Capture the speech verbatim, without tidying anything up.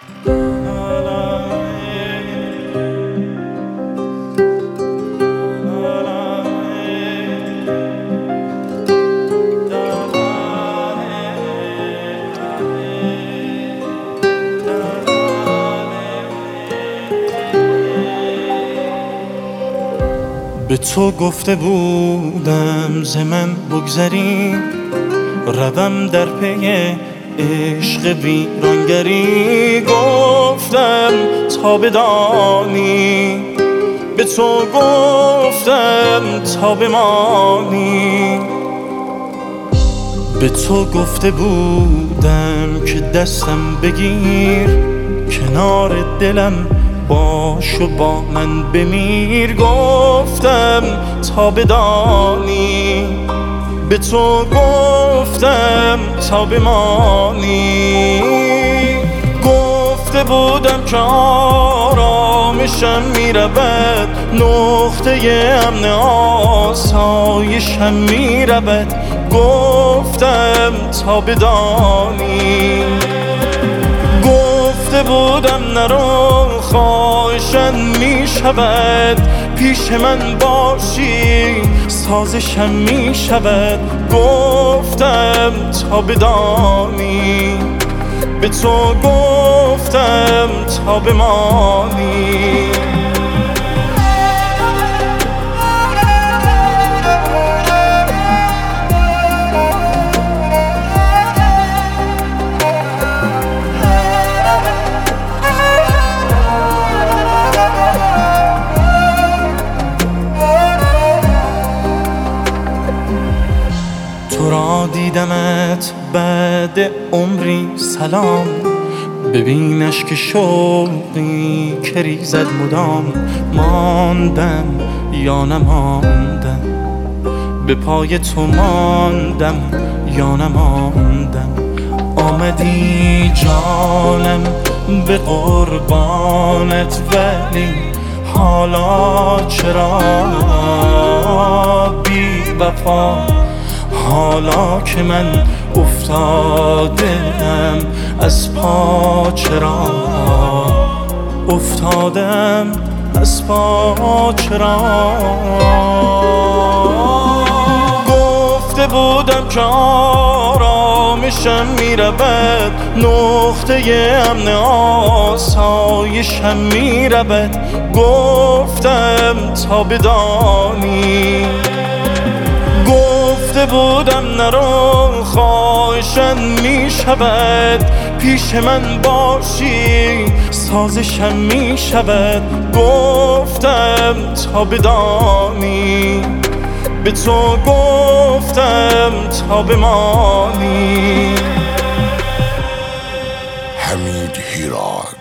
به تو گفته بودم ز من بگذری، روم در پی عشق ویرانگری. گفتم تا بدانی، به تو گفتم تا بمانی. به تو گفته بودم که دستم بگیر، کنار دلم باش و با من بمیر. گفتم تا بدانی، به تو گفتم تا بمانی. گفته بودم که آرامشم میرود، نقطه امن آسایشم میرود. گفتم تا بدانی، گفته بودم نرو خواهشم میشود، پیش من باشی سازشم میشود. گفتم تا بدانی، به تو گفتم تا بمانی. تو را دیدمت بعد عمری سلام، ببینش که شوقی که ریزد مدام. ماندم یا نماندم، به پای تو ماندم یا نماندم. آمدی جانم به قربانت، ولی حالا چرا بی وفا؟ حالا که من افتادم از پا، چرا افتادم از پا چرا؟ گفته بودم که آرامشم میرود، نقطه امن آسایشم میرود. گفتم تا بدانی، گفته بودم نرو خواهشم میشود، پیش من باشی سازشم میشود. گفتم تا بدانی، به تو گفتم تا بمانی. حمید هیراد.